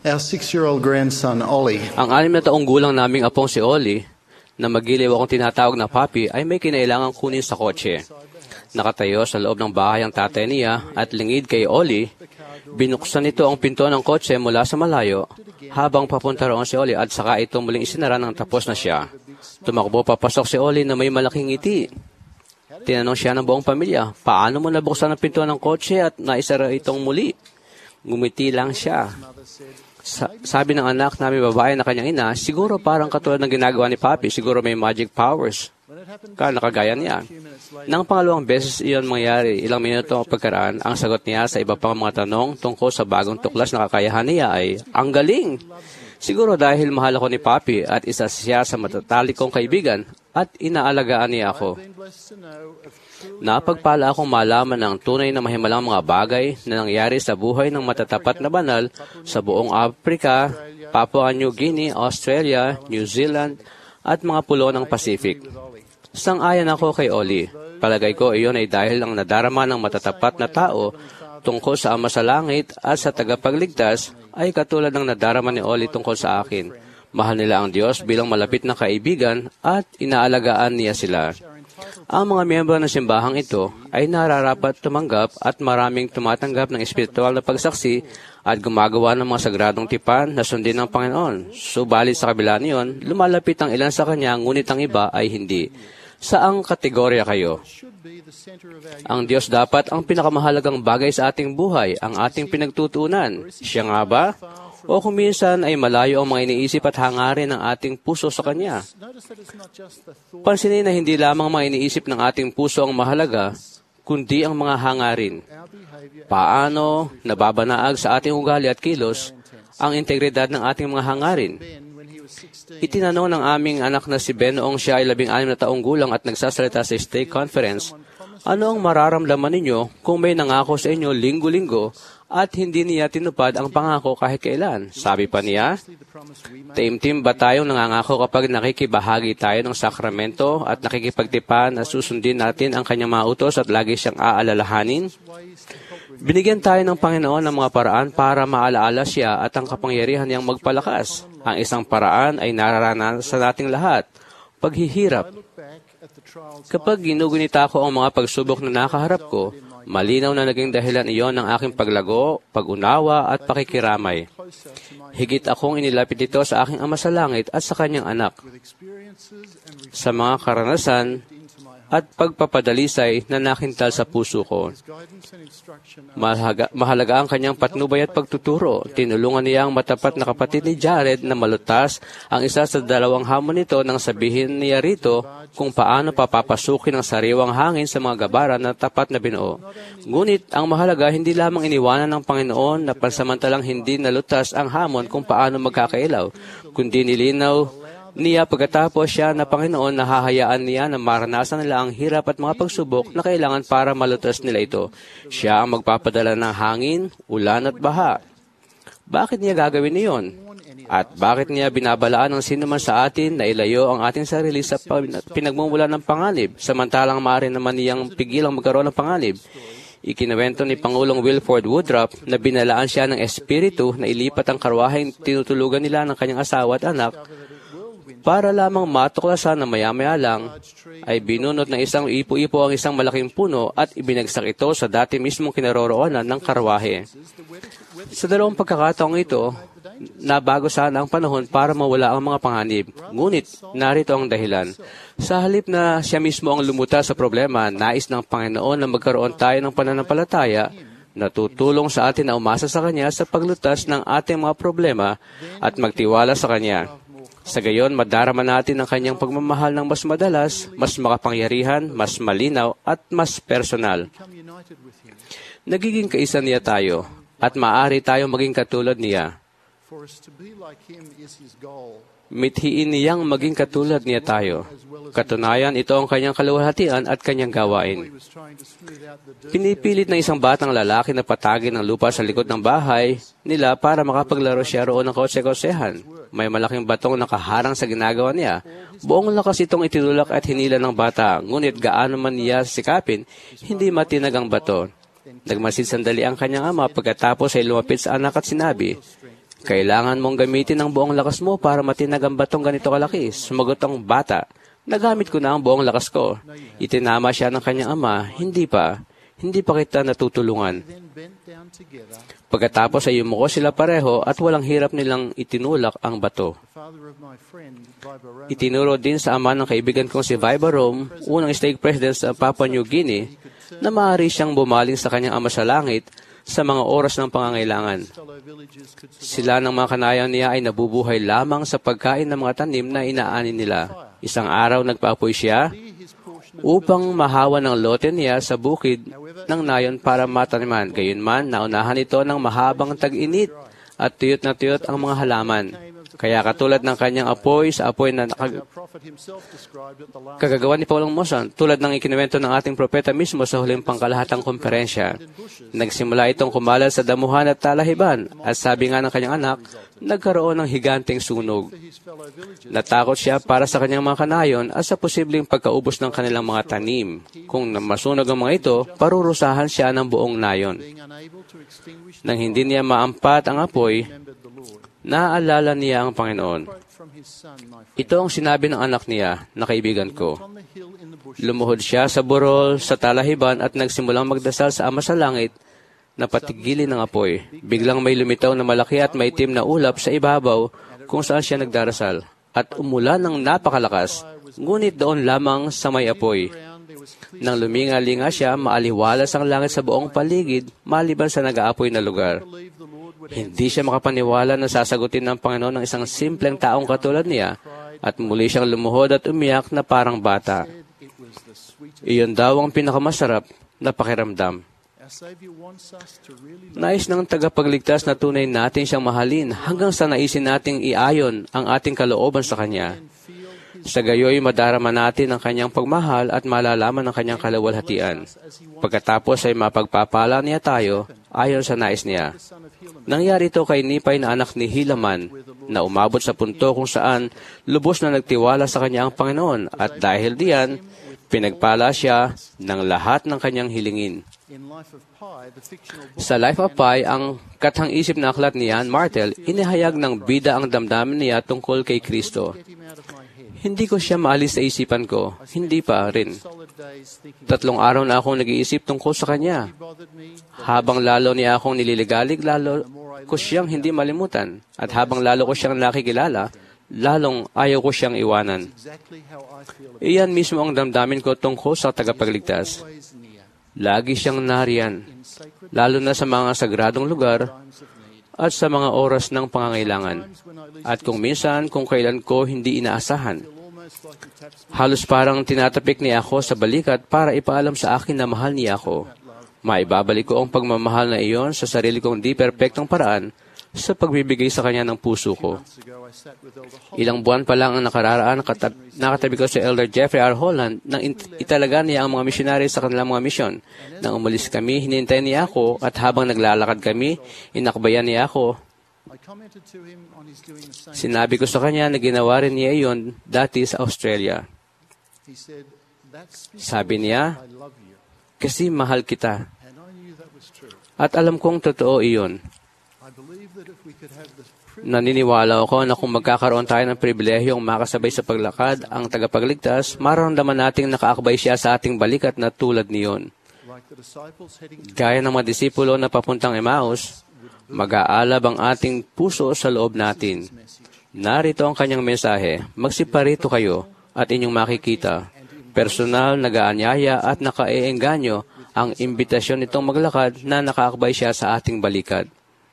Our 6-year-old grandson, Ollie, Ang 6 na taong gulang naming apong si Oli, na magiliw akong tinatawag na papi, ay may kinailangang kunin sa kotse. Nakatayo sa loob ng bahay ang tatay niya at lingid kay Oli. Binuksan nito ang pinto ng kotse mula sa malayo habang papunta roon si Oli at saka ito muling isinara nang tapos na siya. Tumakbo papasok si Oli na may malaking ngiti. Tinanong siya ng buong pamilya, paano mo nabuksan ang pinto ng kotse at naisara itong muli? Ngumiti lang siya. Sabi ng anak namin babae na kanyang ina, siguro parang katulad ng ginagawa ni Papi, siguro may magic powers. Nakagaya niya. Nang pangalawang beses iyon mangyari, ilang minuto ang pagkaraan, ang sagot niya sa iba pang mga tanong tungkol sa bagong tuklas na kakayahan niya ay, ang galing! Siguro dahil mahal ako ni Papi at isa siya sa matatalik kong kaibigan at inaalagaan niya ako. Napagpala akong malaman ng tunay na mahimalang mga bagay na nangyari sa buhay ng matatapat na banal sa buong Africa, Papua New Guinea, Australia, New Zealand, at mga pulo ng Pacific. Sang-ayon ako kay Oli. Palagay ko iyon ay dahil ang nadarama ng matatapat na tao tungkol sa Ama sa Langit at sa tagapagligtas ay katulad ng nadarama ni Oli tungkol sa akin. Mahal nila ang Diyos bilang malapit na kaibigan at inaalagaan niya sila. Ang mga miyembro ng simbahang ito ay nararapat tumanggap at maraming tumatanggap ng espiritual na pagsaksi at gumagawa ng mga sagradong tipan na sundin ng Panginoon. Subalit sa kabila niyon, lumalapit ang ilan sa Kanya, ngunit ang iba ay hindi. Saang kategorya kayo? Ang Diyos dapat ang pinakamahalagang bagay sa ating buhay, ang ating pinagtutuunan. Siya nga ba? O kung minsan ay malayo ang mga iniisip at hangarin ng ating puso sa Kanya. Pansinin na hindi lamang mga iniisip ng ating puso ang mahalaga, kundi ang mga hangarin. Paano nababanaag sa ating ugali at kilos ang integridad ng ating mga hangarin? Itinanong ng aming anak na si Ben noong siya ay 16 na taong gulang at nagsasalita sa stake conference, ano ang mararamdaman ninyo kung may nangako sa inyo linggo-linggo at hindi niya tinupad ang pangako kahit kailan? Sabi pa niya, taimtim ba tayong nangangako kapag nakikibahagi tayo ng sakramento at nakikipagtipan na susundin natin ang kanyang mga utos at lagi siyang aalalahanin? Binigyan tayo ng Panginoon ng mga paraan para maalaala siya at ang kapangyarihan niyang magpalakas. Ang isang paraan ay nararanasan nating lahat, paghihirap. Kapag ginugunita ko ang mga pagsubok na nakaharap ko, malinaw na naging dahilan iyon ng aking paglago, pag-unawa at pakikiramay. Higit akong inilapit ito sa aking Ama sa Langit at sa kanyang anak. Sa mga karanasan at pagpapadalisay na nakintal sa puso ko. Mahalaga ang kanyang patnubay at pagtuturo. Tinulungan niya ang matapat na kapatid ni Jared na malutas ang isa sa 2 hamon nito nang sabihin niya rito kung paano papapasukin ang sariwang hangin sa mga gabara na tapat na binuo. Ngunit ang mahalaga, hindi lamang iniwanan ng Panginoon na pansamantalang hindi nalutas ang hamon kung paano magkakailaw, kundi nilinaw niya pagkatapos siya na Panginoon na hahayaan niya na maranasan nila ang hirap at mga pagsubok na kailangan para malutas nila ito. Siya ang magpapadala ng hangin, ulan at baha. Bakit niya gagawin niyon? At bakit niya binabalaan ng sino man sa atin na ilayo ang ating sarili sa pinagmumula ng panganib, samantalang maaari naman niyang pigilang magkaroon ng panganib? Ikinuwento ni Pangulong Wilford Woodruff na binalaan siya ng espiritu na ilipat ang karwaheng tinutulugan nila ng kanyang asawa at anak para lamang matuklasan na maya-maya lang ay binunot ng isang ipo-ipo ang isang malaking puno at ibinagsak ito sa dati mismong kinaroroonan ng karwahe. Sa 2 pagkakataong ito, nabago sana ang panahon para mawala ang mga panganib. Ngunit, narito ang dahilan. Sa halip na siya mismo ang lumutas sa problema, nais ng Panginoon na magkaroon tayo ng pananampalataya na tutulong sa atin na umasa sa Kanya sa paglutas ng ating mga problema at magtiwala sa Kanya. Sa gayon, madarama natin ang Kanyang pagmamahal ng mas madalas, mas makapangyarihan, mas malinaw, at mas personal. Nagiging kaisa niya tayo, at maaari tayo maging katulad niya. Mithiin niyang maging katulad niya tayo. Katunayan, ito ang kanyang kaluwalhatian at kanyang gawain. Pinipilit ng isang batang lalaki na patagin ng lupa sa likod ng bahay nila para makapaglaro siya roon ng kotse-kotsehan. May malaking batong nakaharang sa ginagawa niya. Buong lakas itong itinulak at hinila ng bata, ngunit gaano man niya sikapin, hindi matinag ang bato. Nagmasid sandali ang kanyang ama pagkatapos ay lumapit sa anak at sinabi, Kailangan mong gamitin ang buong lakas mo para matinag ang batong ganito kalaki. Sumagot ang bata, nagamit ko na ang buong lakas ko. Itinama siya ng kanyang ama, hindi pa kita natutulungan. Pagkatapos ay yumuko sila pareho at walang hirap nilang itinulak ang bato. Itinuro din sa ama ng kaibigan kong si Vibarom, unang stake president sa Papua New Guinea, na maaari siyang bumaling sa kanyang ama sa langit sa mga oras ng pangangailangan. Sila ng mga kanayan niya ay nabubuhay lamang sa pagkain ng mga tanim na inaani nila. Isang araw nagpaapoy siya upang mahawa ng lote niya sa bukid ng nayon para mataniman. Gayunman, naunahan ito ng mahabang tag-init at tuyot na tuyot ang mga halaman. Kaya katulad ng kanyang apoy sa apoy na kagagawa ni Paulong Mosan, tulad ng ikinuwento ng ating propeta mismo sa huling pangkalahatang komperensya. Nagsimula itong kumalat sa damuhan at talahiban, at sabi nga ng kanyang anak, nagkaroon ng higanteng sunog. Natakot siya para sa kanyang mga kanayon at sa posibleng pagkaubos ng kanilang mga tanim. Kung masunog ang mga ito, parurusahan siya ng buong nayon. Nang hindi niya maampat ang apoy, naaalala niya ang Panginoon. Ito ang sinabi ng anak niya na kaibigan ko. Lumuhod siya sa burol, sa talahiban at nagsimulang magdasal sa Ama sa Langit na patigilin ng apoy. Biglang may lumitaw na malaki at maitim na ulap sa ibabaw kung saan siya nagdarasal. At umulan ng napakalakas, ngunit doon lamang sa may apoy. Nang luminga-linga siya, maaliwalas ang langit sa buong paligid, maliban sa nag-aapoy na lugar. Hindi siya makapaniwala na sasagutin ng Panginoon ng isang simpleng taong katulad niya, at muli siyang lumuhod at umiyak na parang bata. Iyon daw ang pinakamasarap na pakiramdam. Nais ng tagapagligtas na tunay natin siyang mahalin hanggang sa naisin nating iayon ang ating kalooban sa Kanya. Sa gayoy, madarama natin ang Kanyang pagmahal at malalaman ang Kanyang kaluwalhatian. Pagkatapos ay mapagpapala niya tayo ayon sa nais niya. Nangyari ito kay Nipay na anak ni Helaman, na umabot sa punto kung saan lubos na nagtiwala sa kanya ang Panginoon, at dahil diyan, pinagpala siya ng lahat ng kanyang hilingin. Sa Life of Pi, ang kathang-isip na aklat ni Jan Martel, inihayag ng bida ang damdamin niya tungkol kay Kristo. Hindi ko siya maalis sa isipan ko. Hindi pa rin. 3 araw na akong nag-iisip tungkol sa Kanya. Habang lalo niya akong nililigalig, lalo ko siyang hindi malimutan. At habang lalo ko siyang nakikilala, lalong ayaw ko siyang iwanan. Iyan mismo ang damdamin ko tungkol sa tagapagligtas. Lagi siyang nariyan, lalo na sa mga sagradong lugar at sa mga oras ng pangangailangan. At kung minsan, kung kailan ko hindi inaasahan. Halos parang tinatapik niya ako sa balikat para ipaalam sa akin na mahal niya ako. Maibabalik ko ang pagmamahal na iyon sa sarili kong di perpektong paraan sa pagbibigay sa kanya ng puso ko. Ilang buwan pa lang ang nakararaan, nakatabi ko si Elder Jeffrey R. Holland nang italaga niya ang mga misyonary sa kanilang mga misyon. Nang umalis kami, hinintay niya ako, at habang naglalakad kami, inakbayan niya ako. Sinabi ko sa kanya na ginawa rin niya iyon dati sa Australia. Sabi niya, kasi mahal kita. At alam kong totoo iyon. Naniniwala ako na kung magkakaroon tayo ng pribilehiyong makasabay sa paglakad ang tagapagligtas, mararamdaman nating nakaakbay siya sa ating balikat na tulad niyon. Gaya ng mga disipulo na papuntang Emmaus, mag-aalab ang ating puso sa loob natin. Narito ang kanyang mensahe, magsiparito kayo at inyong makikita. Personal, nag-aanyaya at nakaeengganyo ang imbitasyon nitong maglakad na nakaakbay siya sa ating balikat.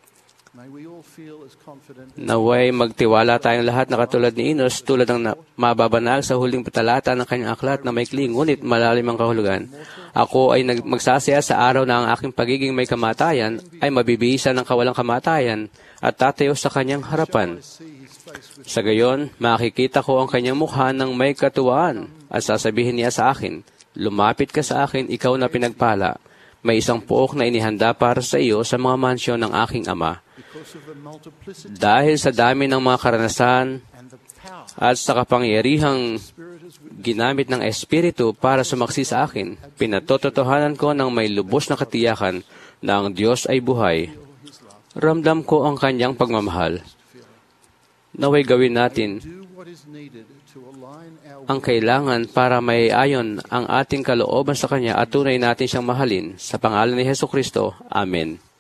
Naway magtiwala tayong lahat na katulad ni Enos, tulad ng mababanag sa huling patalata ng kanyang aklat na maikli ngunit malalim ang kahulugan. Ako ay magsasaya sa araw na ang aking pagiging may kamatayan ay mabibihisa ng kawalang kamatayan at tatayo sa kanyang harapan. Sa gayon, makikita ko ang kanyang mukha ng may katuwaan at sasabihin niya sa akin, lumapit ka sa akin, ikaw na pinagpala. May isang puok na inihanda para sa iyo sa mga mansyon ng aking ama. Dahil sa dami ng mga karanasan at sa kapangyarihang ginamit ng Espiritu para sumaksi sa akin, pinatototohanan ko ng may lubos na katiyakan na ang Diyos ay buhay Ramdam ko ang kanyang pagmamahal. Naway gawin natin Do what is needed to align our ang kailangan para may ayon ang ating kalooban sa Kanya at tunay natin siyang mahalin. Sa pangalan ni Hesukristo. Amen.